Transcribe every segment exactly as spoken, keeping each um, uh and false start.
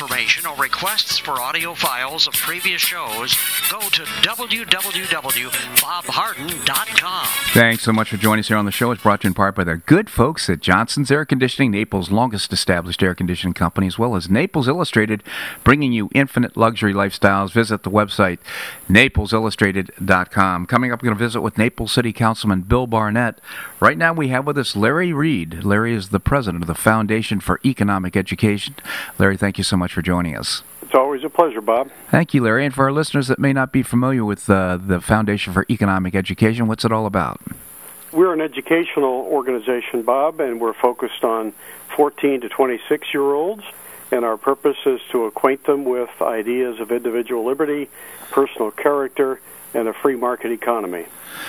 information or requests for audio files of previous shows, go to w w w dot bob harden dot com. Thanks so much for joining us here on the show. It's brought to you in part by the good folks at Johnson's Air Conditioning, Naples' longest established air conditioning company, as well as Naples Illustrated, bringing you infinite luxury lifestyles. Visit the website, naples illustrated dot com. Coming up, we're going to visit with Naples City Councilman Bill Barnett. Right now, we have with us Larry Reed. Larry is the president of the Foundation for Economic Education. Larry, thank you so much for joining us. It's always a pleasure, Bob. Thank you, Larry. And for our listeners that may not be familiar with uh, the Foundation for Economic Education, what's it all about? We're an educational organization, Bob, and we're focused on fourteen to twenty-six-year-olds, and our purpose is to acquaint them with ideas of individual liberty, personal character, and a free market economy.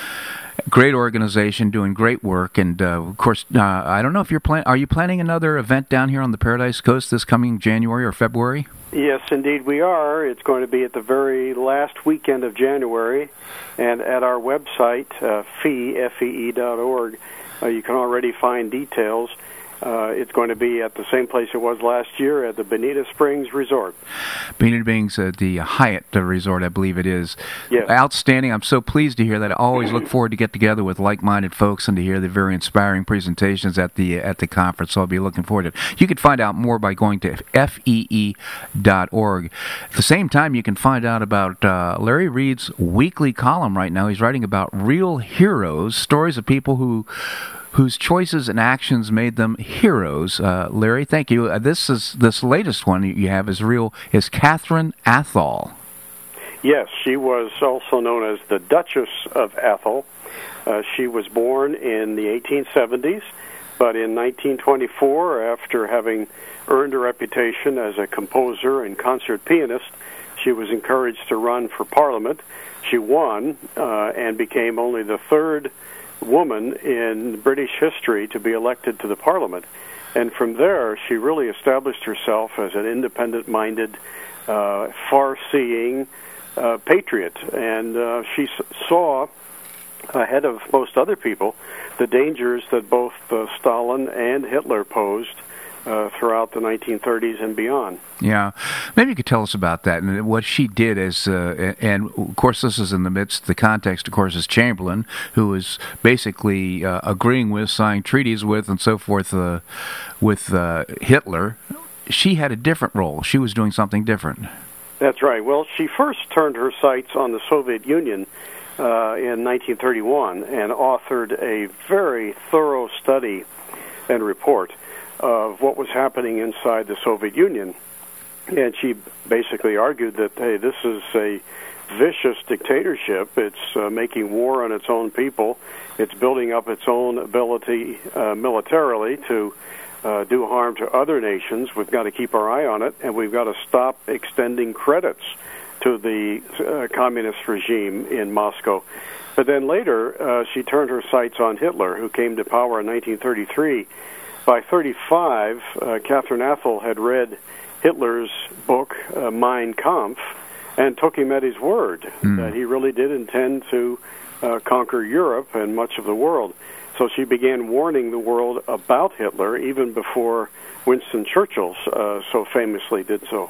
Great organization, doing great work, and uh, of course, uh, I don't know if you're plan- are you planning another event down here on the Paradise Coast this coming January or February? Yes, indeed we are. It's going to be at the very last weekend of January, and at our website, uh, fee, F E E dot org, uh, you can already find details. Uh, it's going to be at the same place it was last year, at the Bonita Springs Resort. Bonita Springs, uh, the Hyatt Resort, I believe it is. Yes. Outstanding. I'm so pleased to hear that. I always look forward to get together with like-minded folks and to hear the very inspiring presentations at the at the conference. So I'll be looking forward to it. You can find out more by going to F E E dot org. At the same time, you can find out about uh, Larry Reed's weekly column right now. He's writing about real heroes, stories of people who whose choices and actions made them heroes. Uh, Larry, thank you. Uh, this is this latest one you have is real is Catherine Athol. Yes, she was also known as the Duchess of Athol. Uh, she was born in the eighteen seventies, but in nineteen twenty-four, after having earned a reputation as a composer and concert pianist, she was encouraged to run for Parliament. She won uh, and became only the third woman in British history to be elected to the Parliament. And from there, she really established herself as an independent-minded, uh, far-seeing uh, patriot. And uh, she s- saw, ahead of most other people, the dangers that both uh, Stalin and Hitler posed Uh, throughout the nineteen thirties and beyond. Yeah. Maybe you could tell us about that and what she did as, uh, and of course this is in the midst, the context of course is Chamberlain, who is basically uh, agreeing with, signing treaties with and so forth uh, with uh, Hitler. She had a different role. She was doing something different. That's right. Well, she first turned her sights on the Soviet Union uh, in nineteen thirty-one and authored a very thorough study and report of what was happening inside the Soviet Union. And she basically argued that, hey, this is a vicious dictatorship. It's uh, making war on its own people. It's building up its own ability uh, militarily to uh, do harm to other nations. We've got to keep our eye on it, and we've got to stop extending credits to the uh, communist regime in Moscow. But then later, uh, she turned her sights on Hitler, who came to power in nineteen thirty-three. By thirty-five, uh, Catherine Athol had read Hitler's book, uh, Mein Kampf, and took him at his word mm. that he really did intend to uh, conquer Europe and much of the world. So she began warning the world about Hitler even before Winston Churchill uh, so famously did so.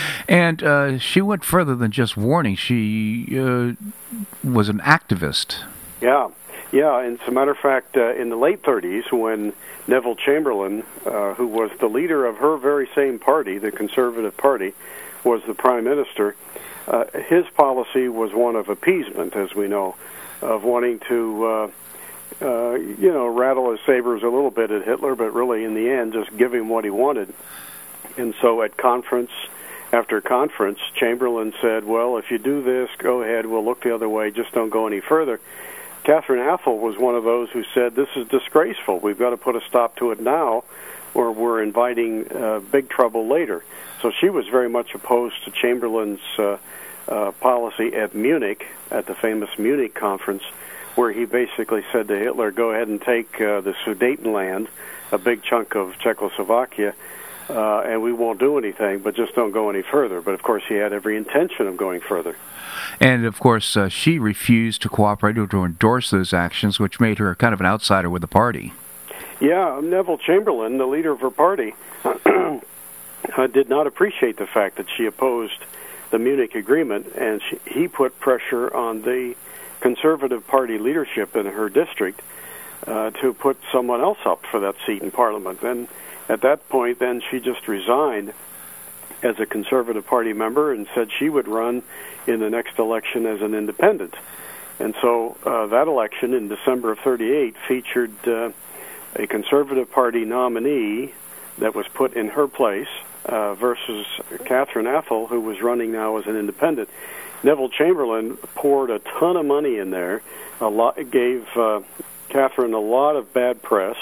And uh, she went further than just warning. She uh, was an activist. Yeah. Yeah, and as a matter of fact, uh, in the late thirties, when Neville Chamberlain, uh, who was the leader of her very same party, the Conservative Party, was the prime minister, uh, his policy was one of appeasement, as we know, of wanting to, uh, uh, you know, rattle his sabers a little bit at Hitler, but really, in the end, just give him what he wanted. And so at conference after conference, Chamberlain said, well, if you do this, go ahead, we'll look the other way, just don't go any further. Catherine Athol was one of those who said, this is disgraceful. We've got to put a stop to it now, or we're inviting uh, big trouble later. So she was very much opposed to Chamberlain's uh, uh, policy at Munich, at the famous Munich conference, where he basically said to Hitler, go ahead and take uh, the Sudetenland, a big chunk of Czechoslovakia, uh, and we won't do anything, but just don't go any further. But, of course, he had every intention of going further. And, of course, uh, she refused to cooperate or to endorse those actions, which made her kind of an outsider with the party. Yeah, Neville Chamberlain, the leader of her party, uh, did not appreciate the fact that she opposed the Munich Agreement, and she, he put pressure on the Conservative Party leadership in her district uh, to put someone else up for that seat in Parliament. And at that point, then she just resigned as a Conservative Party member and said she would run in the next election as an independent. And so uh, that election in December of thirty-eight featured uh, a Conservative Party nominee that was put in her place uh, versus Catherine Athol, who was running now as an independent. Neville Chamberlain poured a ton of money in there, a lot, gave uh, Catherine a lot of bad press,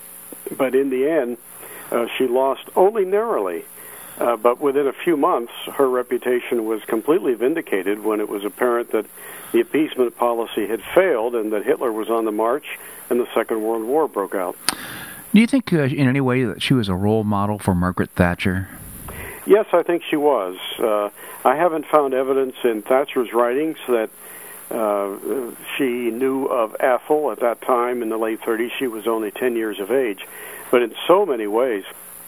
but in the end, uh, she lost only narrowly. Uh, but within a few months, her reputation was completely vindicated when it was apparent that the appeasement policy had failed and that Hitler was on the march and the Second World War broke out. Do you think uh, in any way that she was a role model for Margaret Thatcher? Yes, I think she was. Uh, I haven't found evidence in Thatcher's writings that uh, she knew of Athol at that time in the late thirties. She was only ten years of age. But in so many ways,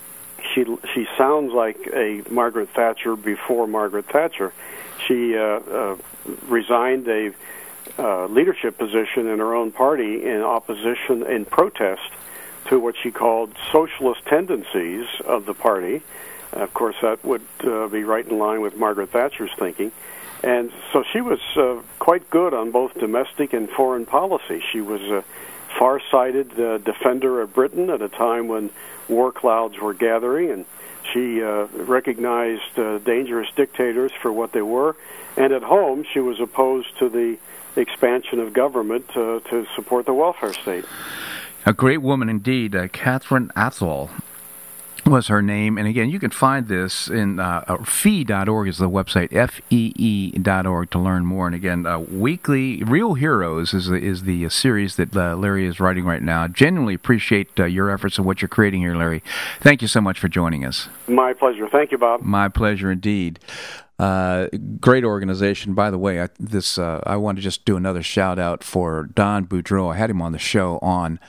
She she sounds like a Margaret Thatcher before Margaret Thatcher. She uh, uh, resigned a uh, leadership position in her own party in opposition, in protest to what she called socialist tendencies of the party. Uh, of course, that would uh, be right in line with Margaret Thatcher's thinking. And so she was uh, quite good on both domestic and foreign policy. She was a far-sighted uh, defender of Britain at a time when war clouds were gathering, and she uh, recognized uh, dangerous dictators for what they were. And at home, she was opposed to the expansion of government uh, to support the welfare state. A great woman indeed. Uh, Catherine Athol was her name. And again, you can find this in uh, fee dot org is the website, F E E dot org to learn more. And again, uh, weekly, Real Heroes is the, is the uh, series that uh, Larry is writing right now. Genuinely appreciate uh, your efforts and what you're creating here, Larry. Thank you so much for joining us. My pleasure. Thank you, Bob. My pleasure indeed. Uh, great organization. By the way, I, this uh, I want to just do another shout out for Don Boudreau. I had him on the show on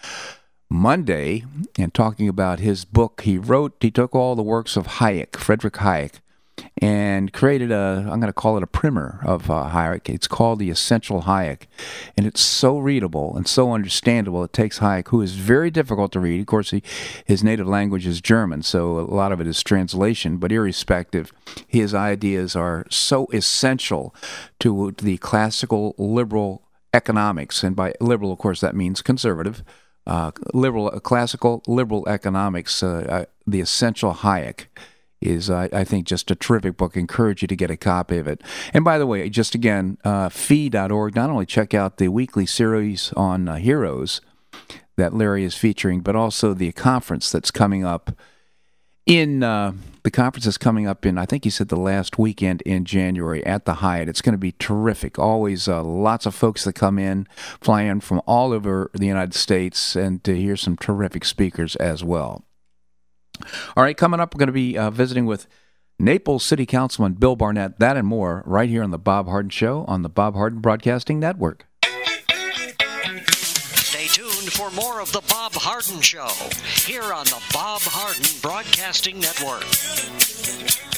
Monday and talking about his book. He wrote, he took all the works of Hayek, Friedrich Hayek, and created a, I'm going to call it a primer of uh, Hayek. It's called The Essential Hayek, and it's so readable and so understandable. It takes Hayek, who is very difficult to read. Of course, he, his native language is German, so a lot of it is translation, but irrespective, his ideas are so essential to the classical liberal economics, and by liberal, of course, that means conservative, Uh, liberal, uh, classical liberal economics, uh, uh, The Essential Hayek, is, uh, I think, just a terrific book. I encourage you to get a copy of it. And by the way, just again, uh, fee dot org, not only check out the weekly series on uh, heroes that Larry is featuring, but also the conference that's coming up in, uh, the conference is coming up in, I think he said the last weekend in January at the Hyatt. It's going to be terrific. Always uh, lots of folks that come in, fly in from all over the United States, and to hear some terrific speakers as well. All right, coming up, we're going to be uh, visiting with Naples City Councilman Bill Barnett, that and more, right here on The Bob Harden Show on the Bob Harden Broadcasting Network. Stay tuned for more of The Bob Harden Show here on the Bob Harden Broadcasting Network.